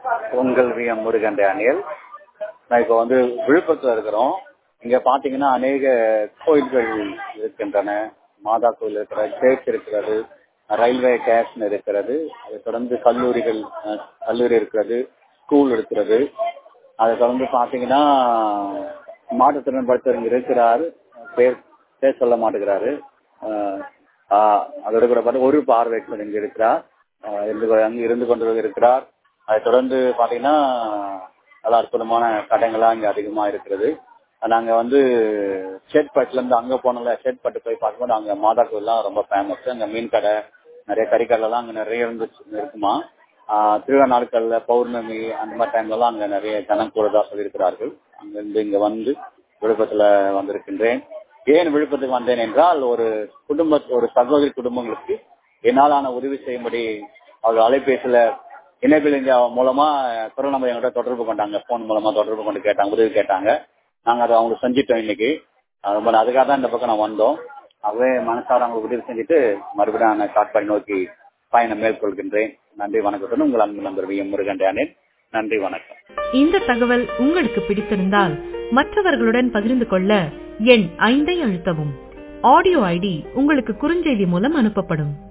உங்கள் VM Murugan Daniel. நான் இப்போ விழுப்புரத்துல இருக்கிறோம். இங்க பாத்தீங்கன்னா அநேக கோயில்கள் இருக்கின்றன. மாதா கோயில் இருக்கிறது, சேர்ச் இருக்கிறது, ரயில்வே ஸ்டேஷன் இருக்கிறது, அதை தொடர்ந்து கல்லூரி இருக்கிறது, ஸ்கூல் இருக்கிறது. அதை தொடர்ந்து பாத்தீங்கன்னா மாற்றுத்திறன் படுத்தவங்க இருக்கிறார், பேர் சொல்ல மாட்டேங்கிறாரு. அதோட கூட பார்த்து ஒரு பார்வையற்றவர் இங்க இருக்கிறார், அங்கு இருந்து கொண்டு இருக்கிறார். அதை தொடர்ந்து பாத்தீங்கன்னா நல்ல அற்புதமான கடைகள்லாம் இங்க அதிகமா இருக்கிறது. நாங்க சேட்பட்டுல இருந்து அங்க போனோம்ல, சேட்பட்டு போய் பார்க்கும்போது அங்க மாதா கோயில்லாம் ரொம்ப ஃபேமஸ். அங்க மீன் கடை, நிறைய கறிக்கடை எல்லாம் அங்க நிறைய இருக்குமா. திருவிழா நாட்கள்ல, பௌர்ணமி அந்த மாதிரி டைம்ல எல்லாம் அங்க நிறைய ஜனம் கூடதா சொல்லியிருக்கிறார்கள். அங்கிருந்து இங்க விழுப்புரத்துல வந்திருக்கின்றேன். ஏன் விழுப்புரத்துக்கு வந்தேன் என்றால், ஒரு சகோதரி குடும்பங்களுக்கு என்னாலான உதவி செய்யும்படி அவர்கள் அலைபேசியில இணைப்பில் இந்தியா மூலமா கொரோனா நம்பர் எங்கிட்ட தொடர்பு கொண்டாங்க. போன் மூலமா தொடர்பு கொண்டு கேட்டாங்க, உதவி கேட்டாங்க. நாங்க அதை அவங்களுக்கு செஞ்சுட்டோம் இன்னைக்கு. அதுக்காக தான் இந்த பக்கம் நான் வந்தோம். அதே மனசார அவங்களுக்கு உதவி செஞ்சுட்டு மறுபடியும் நான் காட்பாடி நோக்கி பயணம் மேற்கொள்கின்றேன். நன்றி, வணக்கத்துடன் உங்கள் அன்பு நண்பர் விஎம் முருகன் டேனியல். நன்றி, வணக்கம். இந்த தகவல் உங்களுக்கு பிடித்திருந்தால் மற்றவர்களுடன் பகிர்ந்து கொள்ள எண் 5 அழுத்தவும். ஆடியோ ஐடி உங்களுக்கு குறுஞ்செய்தி மூலம் அனுப்பப்படும்.